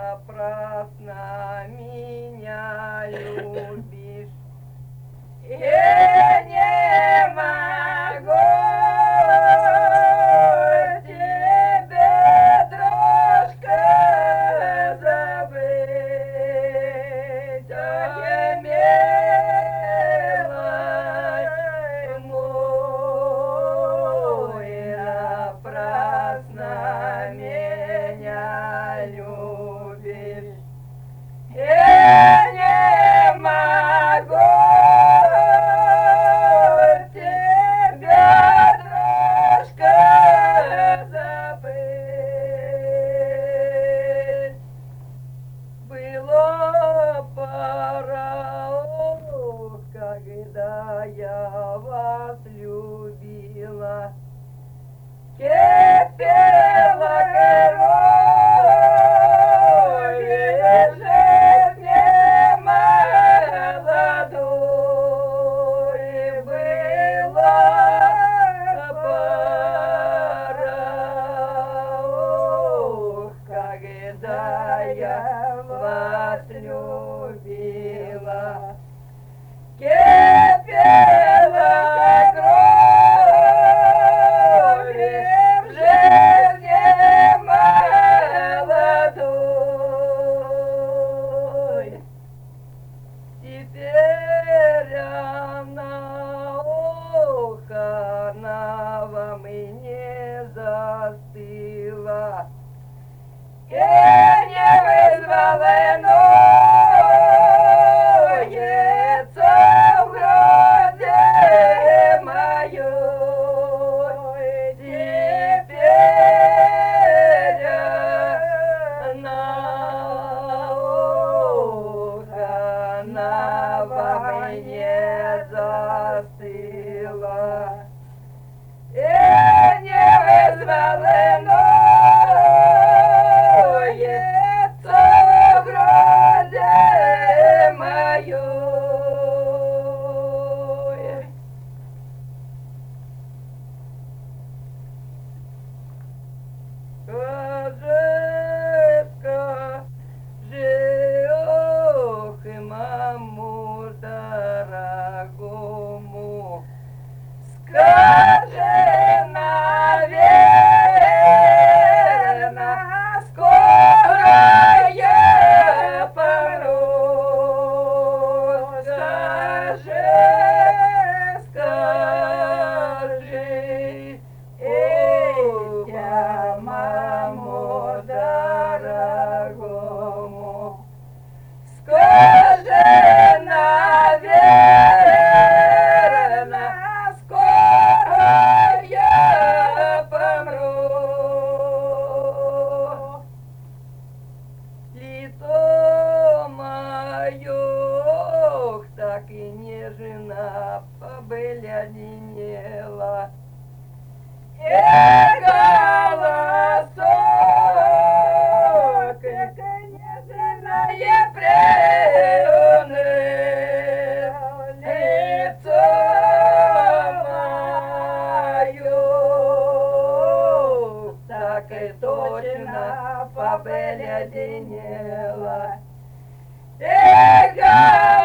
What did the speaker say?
напрасно меня любишь. Я не могу тебя, дружка, забыть, ой, милый мой, напрасно меня любишь. Я не могу тебя, дружка, забыть. Было пора, когда я вас любила. Кипела кровью жизни молодой. Было пора, когда я вас любила. Кипела кровью в жизни молодой. Теперь она, она во мне застыла. И не вызвала ноется в груди моей. Теперь она во мне застыла. И не вызвала ноется в груди моей. Скажи, ох, и маму дорогому, скажи, наверно, скоро я помру. Скажи, эх, я маму дорогому, скажи, наверно, скоро я помру. Лицо мое, так и нежно побелянело. И голосок, как нежное приуныл. Лицо мое, так и точно побелянело. И